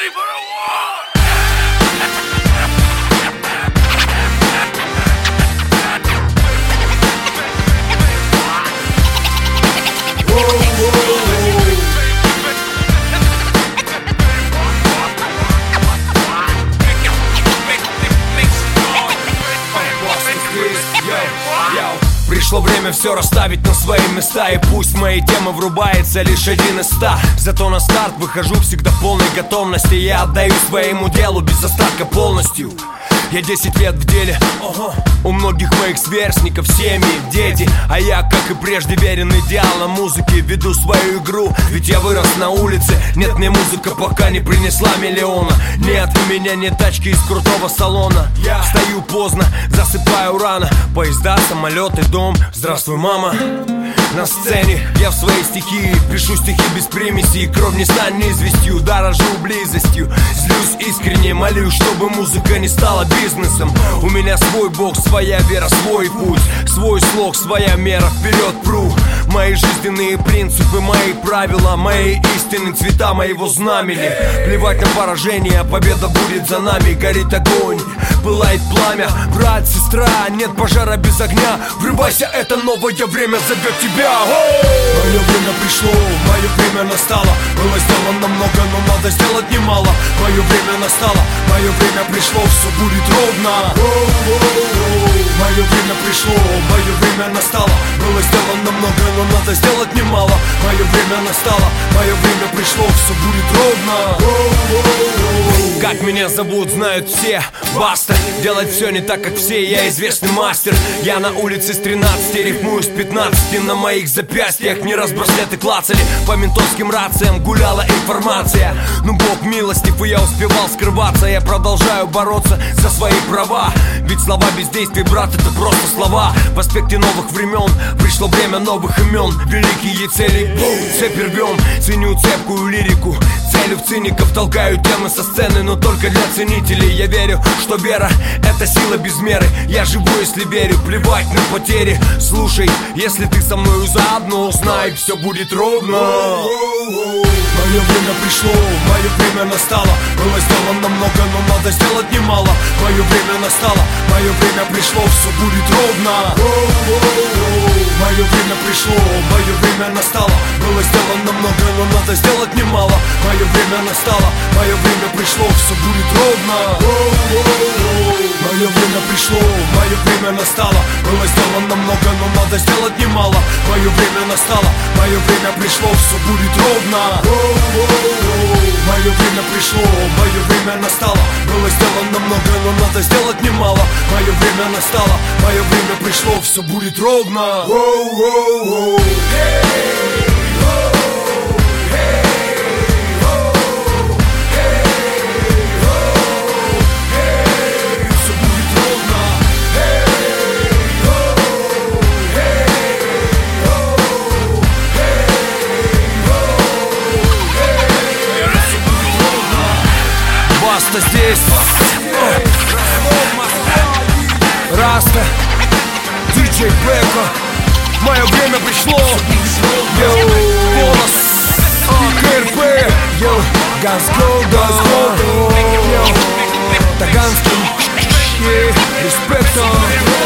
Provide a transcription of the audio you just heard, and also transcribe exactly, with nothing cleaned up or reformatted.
ready for a war? Пришло время все расставить на свои места. И пусть в мои темы врубается лишь один из ста. Зато на старт выхожу всегда в полной готовности. Я отдаю своему делу без остатка полностью. Я десять лет в деле, ого. У многих моих сверстников семьи, дети. А я, как и прежде, верен идеалам музыки. Веду свою игру, ведь я вырос на улице. Нет, мне музыка пока не принесла миллиона. Нет, у меня нет тачки из крутого салона. Я встаю поздно, засыпаю рано. Поезда, самолеты, дом, здравствуй, мама. На сцене я в своей стихии пишу стихи без примесей. Кровь не станет известью, дорожу близостью. Злюсь искренне, молюсь, чтобы музыка не стала бизнесом. У меня свой бог, своя вера, свой путь. Свой слог, своя мера, вперед пру. Мои жизненные принципы, мои правила, мои истины, цвета моего знамени. Плевать на поражение, победа будет за нами. Горит огонь, пылает пламя. Брат, сестра, нет пожара без огня. Врубайся, это новое время зовет тебя. Мое время пришло, мое время настало. Было сделано много, но надо сделать немало. Мое время настало, мое время пришло, все будет ровно. Мое время пришло, мое время настало. Было сделано много, но надо сделать немало. Мое время настало, мое время пришло, все будет ровно. Как меня зовут, знают все. Баста, делать все не так, как все. Я известный мастер. Я на улице с тринадцати, рифмую с пятнадцати. На моих запястьях не раз браслеты клацали. По ментовским рациям гуляла информация. Ну Бог милостив, и я успевал скрываться. Я продолжаю бороться за свои права. Ведь слова без действий, брат, это просто слова. В аспекте новых времен пришло время новых имен. Великие цели, цепь рвем. Ценю цепкую лирику. Целю в циников, толкаю темы со сцены, но только для ценителей. Я верю, что вера — это сила без меры. Я живу, если верю, плевать на потери. Слушай, если ты со мною заодно, знай, все будет ровно. Мое время пришло, мое время настало. Было сделано много, но надо сделать немало. Мое время настало, мое время пришло, все будет ровно. Мое время пришло, мое время настало. Было сделано много, но надо сделать немало. Мое время настало, мое время пришло, все будет ровно. Мое время пришло, мое время настало. Было сделано много, но надо сделать немало. Мое время настало, мое время пришло, все будет ровно. Мое время пришло, мое время настало. Было сделано много, но надо сделать немало. Мое время настало, мое время пришло, все будет ровно. Баста здесь, Раста, диджей Бека. Мое время пришло. Йоу, голос, КРП. Йоу, Газголда. Йоу, Таганский, респектом.